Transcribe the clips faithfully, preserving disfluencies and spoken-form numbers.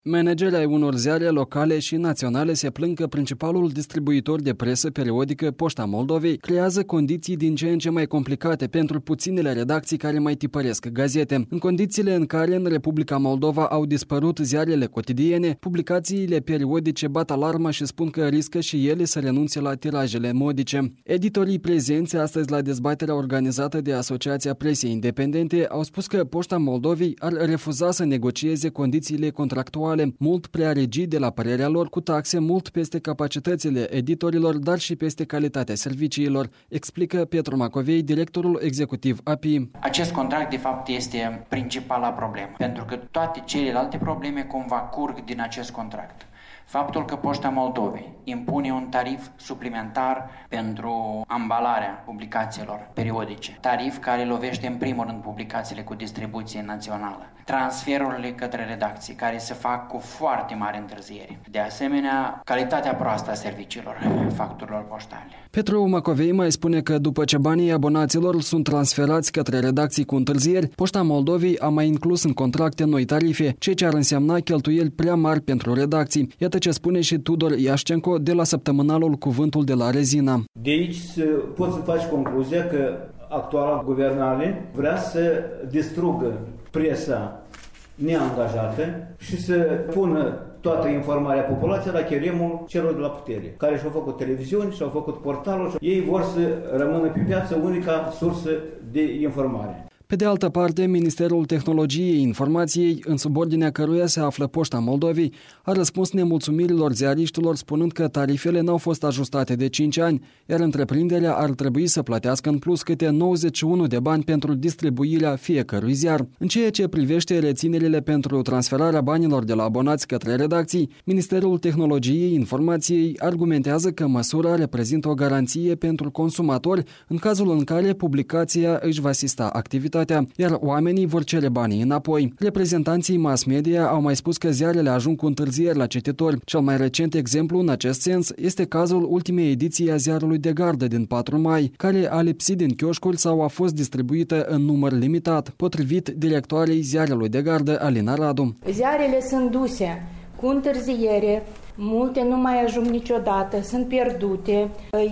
Managerii ai unor ziare locale și naționale se plâng că principalul distribuitor de presă periodică, Poșta Moldovei, creează condiții din ce în ce mai complicate pentru puținele redacții care mai tipăresc gazete. În condițiile în care în Republica Moldova au dispărut ziarele cotidiene, publicațiile periodice bat alarmă și spun că riscă și ele să renunțe la tirajele modice. Editorii prezenți astăzi la dezbaterea organizată de Asociația Presei Independente au spus că Poșta Moldovei ar refuza să negocieze condițiile contractuale mult prea rigide la părerea lor, cu taxe mult peste capacitățile editorilor, dar și peste calitatea serviciilor, explică Petru Macovei, directorul executiv A P I. Acest contract, de fapt, este principala problemă, pentru că toate celelalte probleme cumva curg din acest contract. Faptul că Poșta Moldovei impune un tarif suplimentar pentru ambalarea publicațiilor periodice, tarif care lovește în primul rând publicațiile cu distribuție națională, transferurile către redacții care se fac cu foarte mare întârziere. De asemenea, calitatea proastă a serviciilor, facturilor poștale. Petru Macovei mai spune că după ce banii abonaților sunt transferați către redacții cu întârzieri, Poșta Moldovei a mai inclus în contracte noi tarife, ceea ce ar însemna cheltuieli prea mari pentru redacții. Iată ce spune și Tudor Iașcenco de la săptămânalul Cuvântul de la Rezina. De aici poți să faci concluzia că actuala guvernare vrea să distrugă presa neangajată și să pună toată informarea populației la cheremul celor de la putere, care și-au făcut televiziuni, și-au făcut portalul și ei vor să rămână pe piață unica sursă de informare. Pe de altă parte, Ministerul Tehnologiei Informației, în subordinea căruia se află Poșta Moldovei, a răspuns nemulțumirilor ziariștilor spunând că tarifele n-au fost ajustate de cinci ani, iar întreprinderea ar trebui să plătească în plus câte nouăzeci și unu de bani pentru distribuirea fiecărui ziar. În ceea ce privește reținerile pentru transferarea banilor de la abonați către redacții, Ministerul Tehnologiei Informației argumentează că măsura reprezintă o garanție pentru consumatori în cazul în care publicația își va asista activitatea, iar oamenii vor cere banii înapoi. Reprezentanții mass media au mai spus că ziarele ajung cu întârzieri la cititori. Cel mai recent exemplu în acest sens este cazul ultimei ediții a ziarului de gardă din patru mai, care a lipsit din chioșcuri sau a fost distribuită în număr limitat, potrivit directoarei ziarelui de gardă, Alina Radu. Ziarele sunt duse cu întârziere, multe nu mai ajung niciodată, sunt pierdute.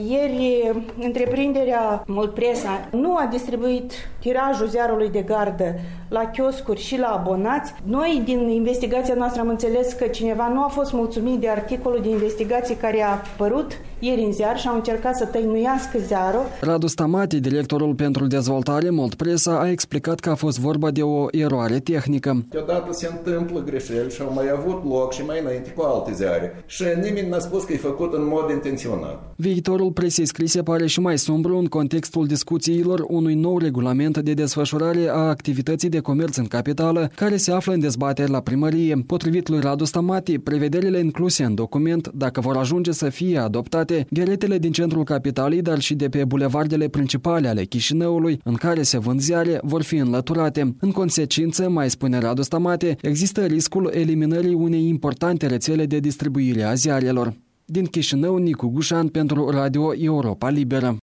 Ieri, întreprinderea Mult Presa nu a distribuit tirajul ziarului de gardă la chioscuri și la abonați. Noi, din investigația noastră, am înțeles că cineva nu a fost mulțumit de articolul de investigație care a apărut ieri în ziar și au încercat să tăinuiască ziarul. Radu Stamati, directorul pentru dezvoltare Mult Presa, a explicat că a fost vorba de o eroare tehnică. Deodată se întâmplă greșeli și au mai avut loc și mai înainte cu alte ziare. Și nimeni n-a spus că e făcut în mod intenționat. Viitorul presei scrise pare și mai sumbru în contextul discuțiilor unui nou regulament de desfășurare a activității de comerț în capitală, care se află în dezbatere la primărie. Potrivit lui Radu Stamati, prevederile incluse în document, dacă vor ajunge să fie adoptate, gheretele din centrul capitalei, dar și de pe bulevardele principale ale Chișinăului, în care se vând ziare, vor fi înlăturate. În consecință, mai spune Radu Stamati, există riscul eliminării unei importante rețele de distribuire a ziarelor. Din Chișinău, Nicu Gușan pentru Radio Europa Liberă.